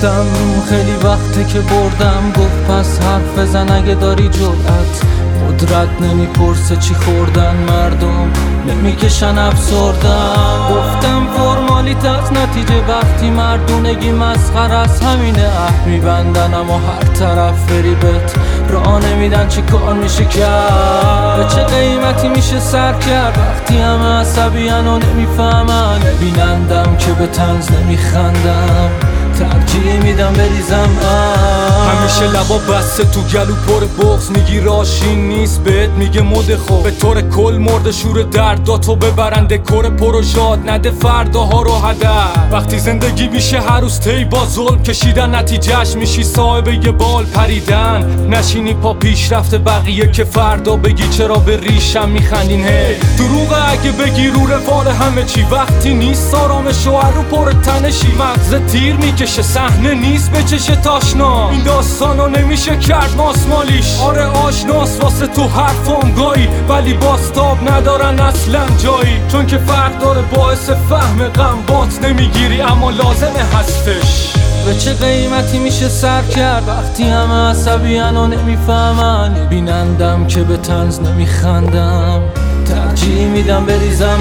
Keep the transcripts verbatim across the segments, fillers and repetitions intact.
گفتم خیلی وقته که بردم، گفت پس حرف بزن اگه داری جرأت. قدرت نمیپرسه چی خوردن مردم، نمیکشن افسردن. گفتم فرمالیت از نتیجه وقتی مردونگی مسخره است. همینه اه میبندن اما هر طرف بری بهت راه نمیدن. چه کار میشه کرد؟ به چه قیمتی میشه سر کرد وقتی همه عصبیان و نمیفهمن؟ بینندم که به طنز نمیخندم، ترجیح میدم بریزم. همیشه لبا بسته تو گلو پر بغض، میگی راشین نیست بهت میگه مد خوب. به طور کل مرد شور درداتو ببرنده کور پروژات نده فرداها رو هدر. وقتی زندگی میشه هر روز تی با ظلم کشیدن، نتیجهش میشی صاحب یه بال پریدن. نشینی پا پیش رفته بقیه که فردا بگی چرا به ریشم میخندین. هی دروغه اگه بگی رو روال همه چی، وقتی نیست آرامش و رو پر تنشی. مغز تیر میکشه صحنه نیست به چش تاشنا، این داستانو نمیشه کرد ماسمالیش. آره آشناس واسه تو حرفام گایی، ولی باستاب ندارن اصلا جایی. چون که فرق داره باعث فهم غم بات نمیگیری اما لازمه هستش. به چه قیمتی میشه سر کرد وقتی همه عصبیان و نمیفهمن؟ بینندم که به طنز نمیخندم، ترجیح میدم بریزم.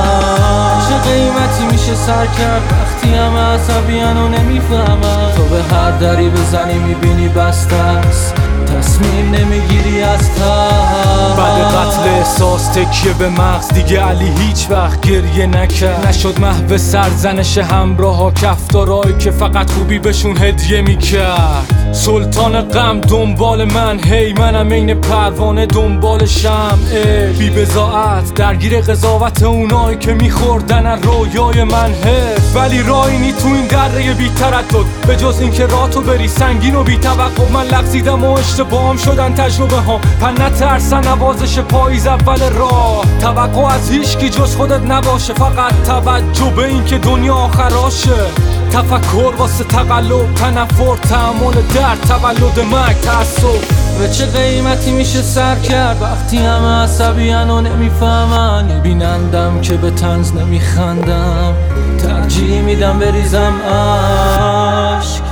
آه چه قیمتی میشه سر کرد وقتی همه عصبیان و نمیفهمن؟ تو به هر دری بزنی میبینی بسته است، تصمیم نمیگیری از ته. بعد قتل احساس تکیه به مغز دیگه علی هیچ وقت گریه نکرد. نشد محو سرزنش همراه ها کفتارایی که فقط خوبی بهشون هدیه میکرد. سلطان غم دنبال من، هی منم این پروانه دنبال شمعه. بی بضاعت درگیر قضاوت اونایی که میخوردن از رویای من هست. ولی راهی نی تو این دره بی تردد، به جز این که راه تو بری سنگین و بی توقع. من لغزیدم و اشتباهم شدن تجربه ها، پن نترسن نوازش پاییز اول راه. توقع از هیچکی جز خودت نباشه، فقط توجه به این که دنیا آخراشه. تفکر واسه تقلب، تنفر، تحمل درد، تولد مرگ، تأسف. به چه قیمتی میشه سر کرد وقتی همه عصبیان و نمیفهمن؟ بینندم که به طنز نمیخندم، ترجیح میدم بریزم اشک.